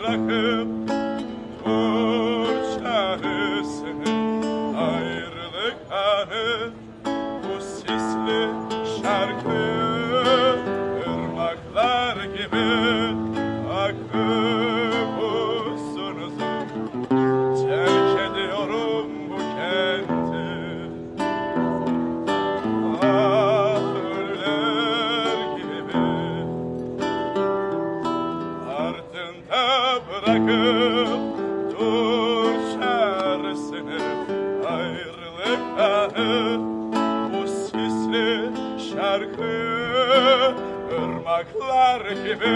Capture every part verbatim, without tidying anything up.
bırakıp dur çaresini, ayrılık anı bu sisli şarkı ırmaklar gibi akıp uzun uzun terk ediyorum bu kenti. Ah ölüler gibi ardında bırakıp dur çaresini, ayrılık anı bu sisli şarkı ırmaklar gibi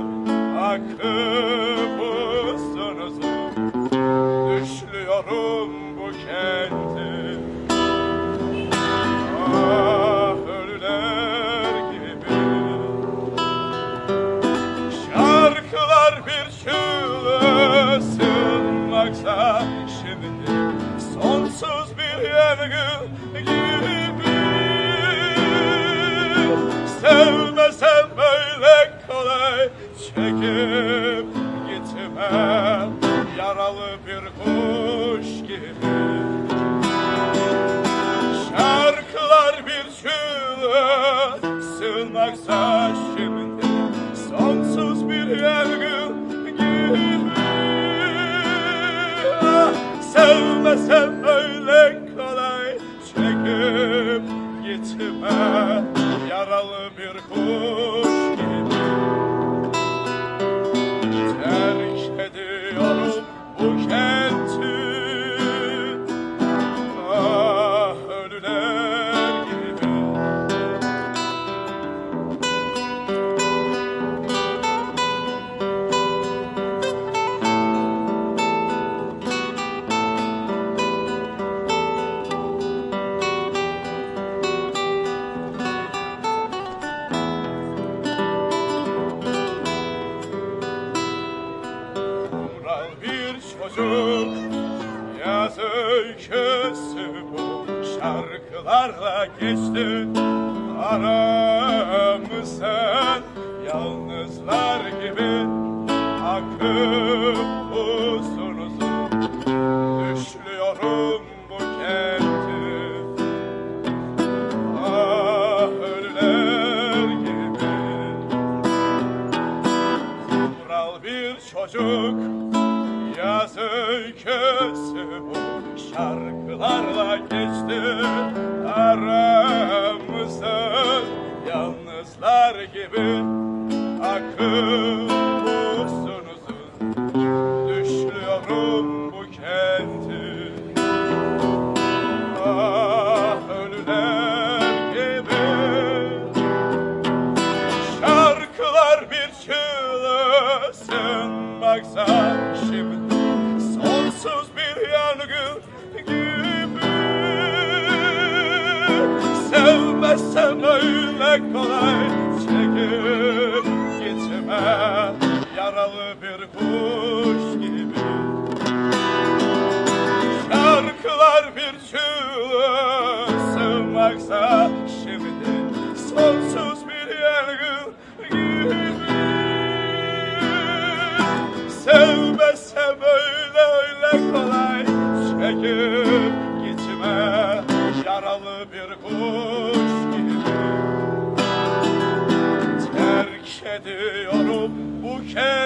akıp uzun uzun düşlüyorum bu kenti. Ah ölüler gibi şarkılar bir çığlığa sığınmaksa şimdi sonsuz bir yangın gibi. Sevmesem böyle kolay çekip gitmem, yaralı bir kuş gibi. Şarkılar bir çığlığa sığınmaksa şimdi sonsuz bir yangın gibi. Ah, sevmesem öyle kolay çekip gitmem, yaralı bir kuş gibi. Terk ediyorum bu kenti. Ah ölüler gibi. Kumral bir çocuk yaz öyküsü bu, şarkılarla geçti aramızdan, yalnızlar gibi akıp uzun uzun düşlüyorum bu kenti. Ah ölüler gibi kumral bir çocuk yaz öyküsü bu, şarkılarla geçti aramızdan, yalnızlar gibi akıp uzun uzun düşlüyorum bu kenti. Ah ölüler gibi şarkılar bir çığlığa sığınmaksa şimdi sonsuz bir yangın gibi. Sevmezsem öyle kolay çekip gitmem, yaralı bir kuş gibi. Şarkılar bir çığlığa sığmaksa şimdi sonsuz bir yangın gibi. Sevmezsem öyle öyle kolay çekip gitme, yaralı bir kuş gibi. Terk ediyorum bu kenti.